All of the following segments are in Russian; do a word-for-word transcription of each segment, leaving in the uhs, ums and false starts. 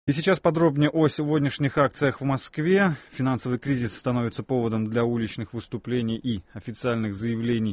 И сейчас подробнее о сегодняшних акциях в Москве. Финансовый кризис становится поводом для уличных выступлений и официальных заявлений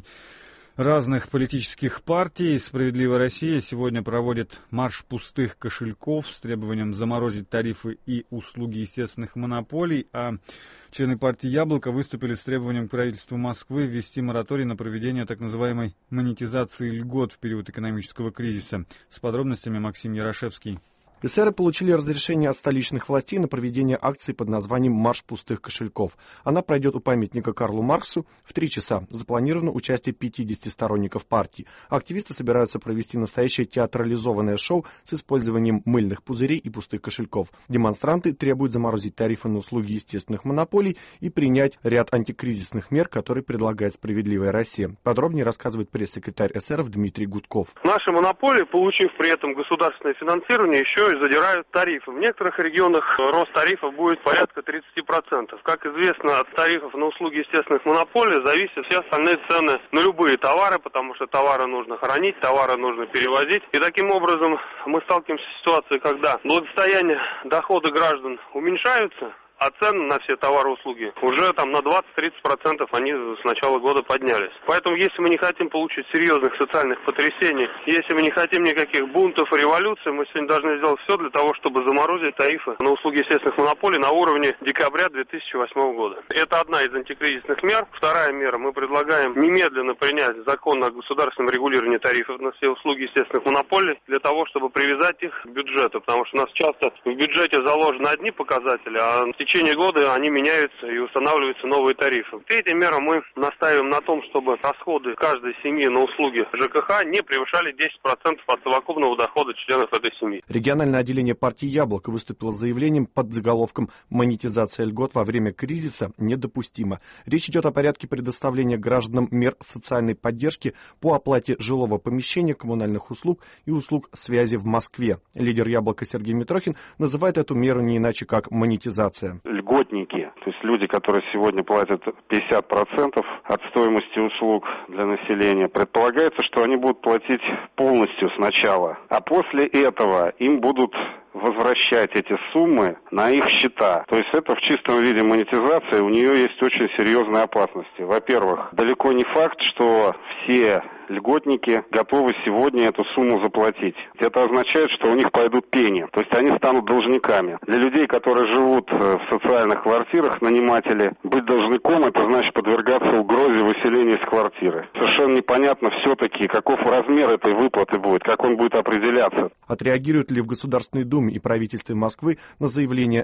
разных политических партий. «Справедливая Россия» сегодня проводит марш пустых кошельков с требованием заморозить тарифы и услуги естественных монополий, а члены партии «Яблоко» выступили с требованием к правительству Москвы ввести мораторий на проведение так называемой монетизации льгот в период экономического кризиса. С подробностями Максим Ярошевский. Эсеры получили разрешение от столичных властей на проведение акции под названием «Марш пустых кошельков». Она пройдет у памятника Карлу Марксу в три часа. Запланировано участие пятидесяти сторонников партии. Активисты собираются провести настоящее театрализованное шоу с использованием мыльных пузырей и пустых кошельков. Демонстранты требуют заморозить тарифы на услуги естественных монополий и принять ряд антикризисных мер, которые предлагает «Справедливая Россия». Подробнее рассказывает пресс-секретарь эсеров Дмитрий Гудков. Наши монополии, получив при этом государственное финансирование, еще и задирают тарифы. В некоторых регионах рост тарифов будет порядка тридцати процентов. Как известно, от тарифов на услуги естественных монополий зависят все остальные цены на любые товары, потому что товары нужно хранить, товары нужно перевозить. И таким образом мы сталкиваемся с ситуацией, когда благосостояние, доходы граждан уменьшаются, а цены на все товары и услуги уже там на двадцать-тридцать процентов они с начала года поднялись. Поэтому, если мы не хотим получить серьезных социальных потрясений, если мы не хотим никаких бунтов и революций, мы сегодня должны сделать все для того, чтобы заморозить тарифы на услуги естественных монополий на уровне декабря две тысячи восьмого года. Это одна из антикризисных мер. Вторая мера. Мы предлагаем немедленно принять закон о государственном регулировании тарифов на все услуги естественных монополий для того, чтобы привязать их к бюджету, потому что у нас часто в бюджете заложены одни показатели, а в течение года они меняются и устанавливаются новые тарифы. Третья мера, мы настаиваем на том, чтобы расходы каждой семьи на услуги ЖКХ не превышали десять процентов от совокупного дохода членов этой семьи. Региональное отделение партии «Яблоко» выступило с заявлением под заголовком «Монетизация льгот во время кризиса недопустима». Речь идет о порядке предоставления гражданам мер социальной поддержки по оплате жилого помещения, коммунальных услуг и услуг связи в Москве. Лидер «Яблока» Сергей Митрохин называет эту меру не иначе как монетизация. Льготники, то есть люди, которые сегодня платят пятьдесят процентов от стоимости услуг для населения, предполагается, что они будут платить полностью сначала, а после этого им будут возвращать эти суммы на их счета. То есть это в чистом виде монетизация, у нее есть очень серьезные опасности. Во-первых, далеко не факт, что все льготники готовы сегодня эту сумму заплатить. Это означает, что у них пойдут пени, то есть они станут должниками. Для людей, которые живут в социальных квартирах, наниматели, быть должником, это значит подвергаться угрозе выселения из квартиры. Совершенно непонятно все-таки, каков размер этой выплаты будет, как он будет определяться. Отреагируют ли в Государственной Думе и правительстве Москвы на заявление